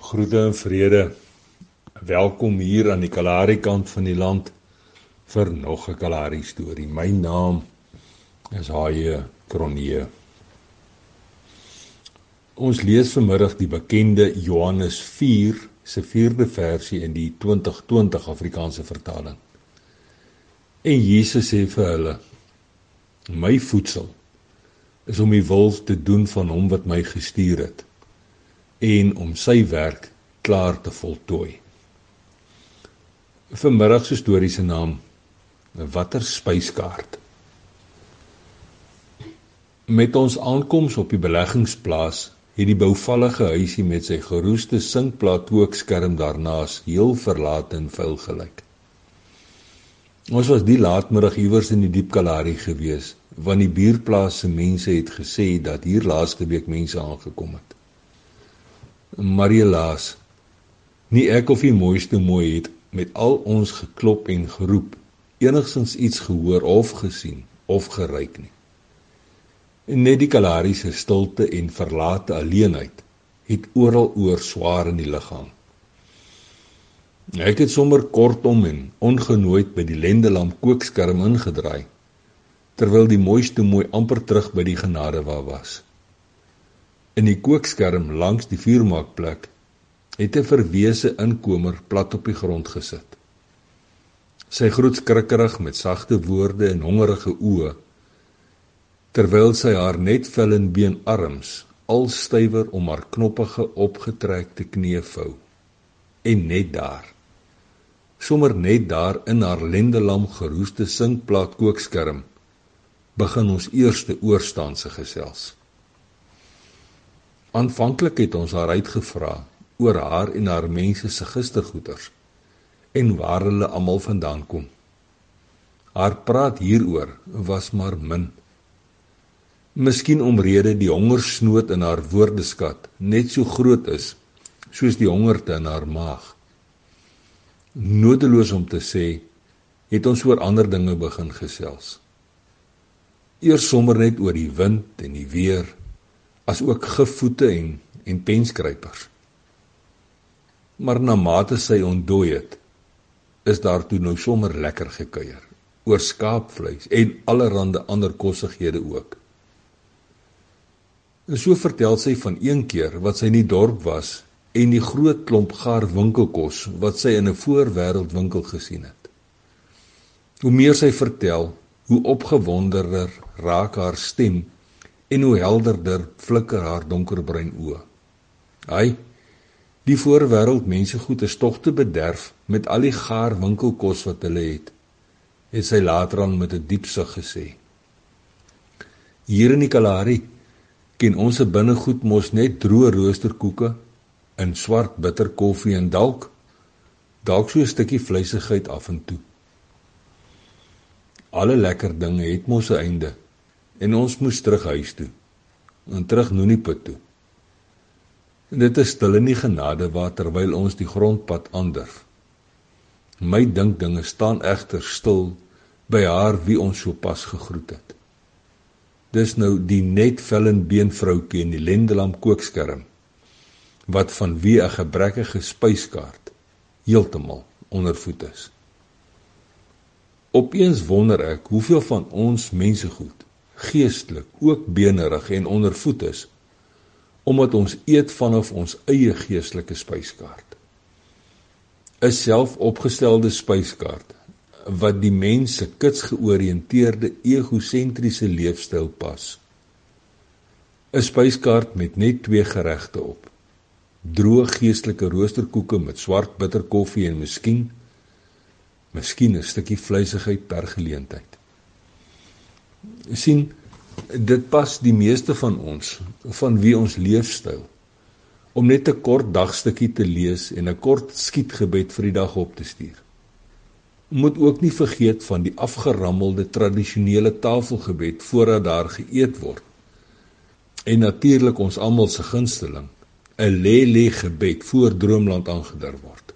Groete en vrede. Welkom hier aan die Kalahari kant van die land vir nog 'n Kalahari storie. My naam is H.J. Cronje. Ons lees vanmiddag die bekende Johannes 4 se 4de versie in die 2020 Afrikaanse vertaling. En Jesus sê vir hulle: My voedsel is om die wil te doen van hom wat my gestuur het en om sy werk klaar te voltooi. Vanmiddag se storie se naam: Watter spyskaart? Met ons aankoms op die beleggingsplaas het die bouvallige huisie met sy geroeste sinkplaat kookskerm daarnaas heel verlate en vuil gelyk. Ons was die laatmiddag iewers in die diep Kalahari gewees, want die buurplaas se mense het gesê dat hier laaste week mense aangekom het. Maar helaas, nie ek of die mooiste mooi het met al ons geklop en geroep enigstens iets gehoor of gesien of geruik nie. En net die Kalahari se stilte en verlate alleenheid het oral oor swaar in die lug hang. Ek het sommer kortom en ongenooid by die Lendelam kookskerm ingedraai, terwyl die mooiste mooi amper terug by die genadewa was. In die kookskerm langs die vuurmaakplek het 'n verwese inkomer plat op die grond gesit. Sy groet skrikkerig met sagte woorde en hongerige oë, terwyl sy haar net vel en been arms al stywer om haar knoppige opgetrekte knie vou. En net daar, sommer net daar in haar Lendelam geroeste sinkplaat kookskerm, begin ons eerste oorstaanse gesels. Aanvanklik het ons haar uitgevra oor haar en haar mense se gistergoeders en waar hulle almal vandaan kom. Haar praat hieroor was maar min. Miskien omrede die hongersnood in haar woordeskat net so groot is soos die hongerte in haar maag. Nodeloos om te sê, het ons oor ander dinge begin gesels. Eers sommer net oor die wind en die weer, as ook gifvoete en penskruipers. Maar na mate sy ontdooi het, is daar toe nou sommer lekker gekuier, oor skaapvleis en allerhande ander kossighede ook. En so vertel sy van een keer wat sy in die dorp was en die groot klomp gaar winkelkos wat sy in 'n voorwêreldwinkel gesien het. Hoe meer sy vertel, hoe opgewonderder raak haar stem en hoe helderder flikker haar donkerbruin oë. Ai, die voorwêreld mense goed is tog te bederf met al die gaar winkelkos wat hulle het sy later aan met 'n diep sug gesê. Hier in die Kalahari ken ons se binnegoed mos net droë roosterkoeke en swart bitter koffie en dalk so 'n stukkie vleisigheid af en toe. Alle lekker dinge het mos 'n einde en ons moes terug huis toe en terug Noeniput toe. En dit is stil in die genadewa terwyl ons die grondpad aandurf. My dinkdinge staan egter stil by haar wie ons so pas gegroet het. Dis nou die net vel en been vroukie in die Lendelam kookskerm, wat van wie 'n gebrekkige spyskaart heeltemal ondervoed is. Opeens wonder ek hoeveel van ons mensegoed geestelik ook benerig en ondervoed is, omdat ons eet vanaf ons eie geestelike spyskaart. 'n Selfopgestelde spyskaart wat die mens se kitsgeoriënteerde egosentriese leefstyl pas. 'n Spyskaart met net 2 geregte op: droë geestelike roosterkoeke met swart bitter koffie en miskien 'n stukkie vleisigheid per geleentheid. Sien, dit pas die meeste van ons, van wie ons leefstyl, om net 'n kort dagstukkie te lees en 'n kort skietgebed vir die dag op te stuur. Moet ook nie vergeet van die afgerammelde tradisionele tafelgebed voordat daar geëet word. En natuurlik ons almal se gunsteling, 'n lê gebed voor Droomland aangedurf word.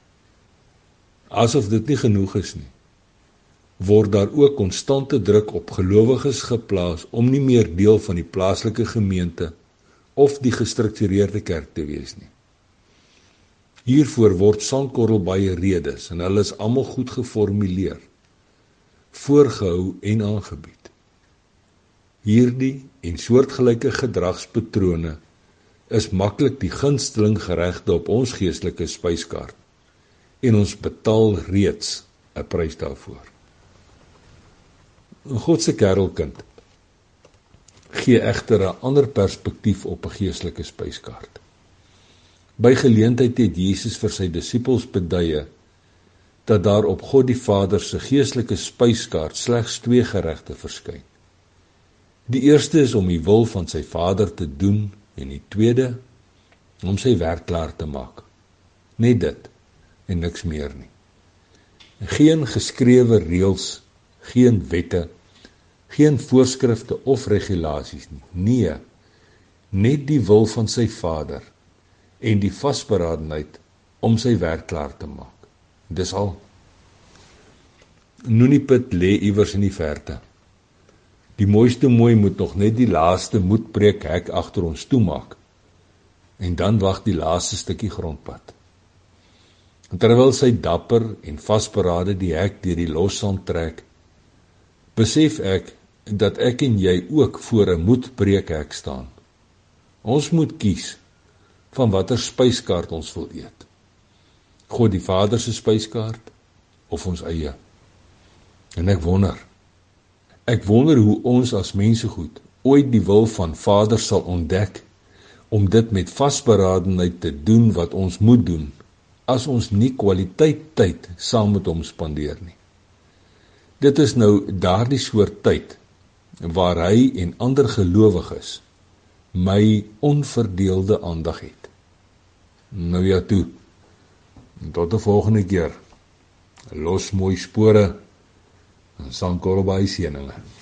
Asof dit nie genoeg is nie, word daar ook konstante druk op gelowiges geplaas om nie meer deel van die plaaslike gemeente of die gestruktureerde kerk te wees nie. Hiervoor word Sandkorrelbaai redes en hulle is almal goed geformuleer, voorgehou en aangebied. Hierdie en soortgelyke gedragspatrone is maklik die gunsteling geregte op ons geestelike spyskaart en ons betaal reeds 'n prys daarvoor. God se kerelkind gee egter 'n ander perspektief op 'n geestelike spyskaart. By geleentheid het Jesus vir sy disippels beduie dat daar op God die Vader se geestelike spyskaart slegs 2 geregte verskyn. Die eerste is om die wil van sy Vader te doen en die tweede om sy werk klaar te maak. Net dit en niks meer nie. Geen geskrewe reëls, geen wette, geen voorskrifte of regulasies nie. Nee, net die wil van sy Vader en die vasberadenheid om sy werk klaar te maak. Dis al. Noeniput lê iewers in die verte. Die mooiste mooi moet nog net die laaste moedbreekhek agter ons toemaak. En dan wag die laaste stukkie grondpad. Terwyl sy dapper en vasberade die hek deur die lossand trek, besef ek dat ek en jy ook voor 'n moedbreekhek staan. Ons moet kies van watter spyskaart ons wil eet. God die Vader se spyskaart of ons eie. En ek wonder hoe ons as mensegoed ooit die wil van Vader sal ontdek om dit met vasberadenheid te doen wat ons moet doen, as ons nie kwaliteit tyd saam met hom spandeer nie. Dit is nou daardie soort tyd waar hy en ander gelowiges my onverdeelde aandag het. Nou ja toe, tot 'n volgende keer. Los mooi spore en Sandkorrelbaai seëninge.